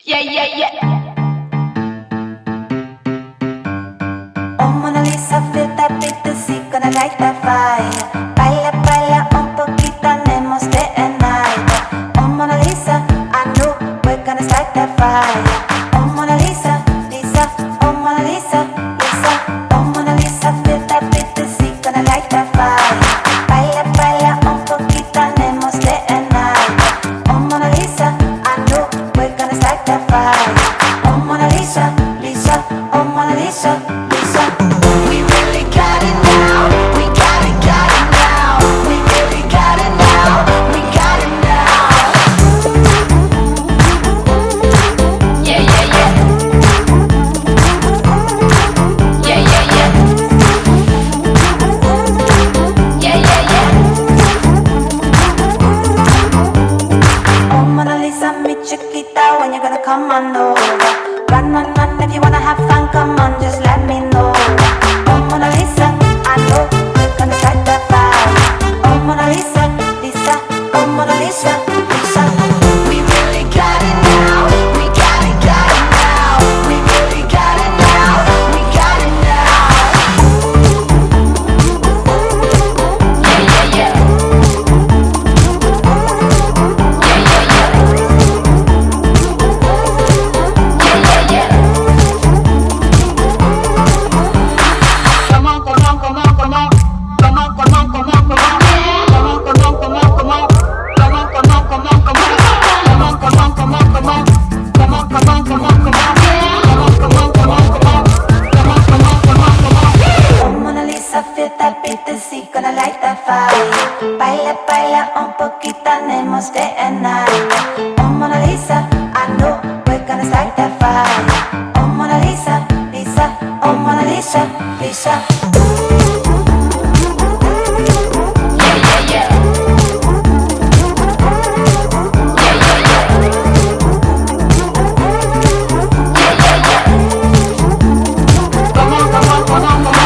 Yeah, yeah, yeah. Oh Mona Lisa, feel that beat, sí, gonna light that fire. Baila, baila un poquito, tenemos day and night. Oh Mona Lisa, I know we're gonna start that fire. Oh Mona Lisa, Lisa, oh Mona Lisa, Lisa. Oh Mona Lisa, feel that beat, sí, gonna light that fire. Baila, baila un poquito, tenemos day and night. Oh Mona Lisa, I know we're gonna start that fire. Oh Mona Lisa, Lisa, oh Mona Lisa, Lisa. We really got it now. We got it now. We really got it now. We got it now. Yeah, yeah, yeah. Yeah, yeah, yeah. Yeah, yeah, yeah. Oh Mona Lisa, mi chiquita, when you gonna come on over? Run, run, run, if you wanna have fun, come on, just let me know. Oh Mona Lisa, I know we're gonna start that fire. Oh Mona Lisa, Lisa, oh Mona Lisa, Lisa. We really got it now. We got it now. We really got it now. We got it now. Yeah, yeah, yeah. Yeah, yeah, yeah. Yeah, yeah, yeah. Come on, come on, come on, come on. Come on, come on, come on, come on. Come on, come on, come on, come on. Come on, come on, come on, come on. Come on, come on, come on, come on. Come on, come on, come on, come on. Come on, come on, come on, come on. Come on, come on, come on, come on. Oh Mona Lisa, feel that beat, sí, gonna light that fire. Baila, baila un poquito, tenemos day and night. Oh Mona Lisa, I know we're gonna start that fire. Oh Mona Lisa, Lisa, oh Mona Lisa, Lisa. Yeah, yeah, yeah. Yeah, yeah, yeah. Yeah, yeah, yeah. Come on, come on, come on, come on.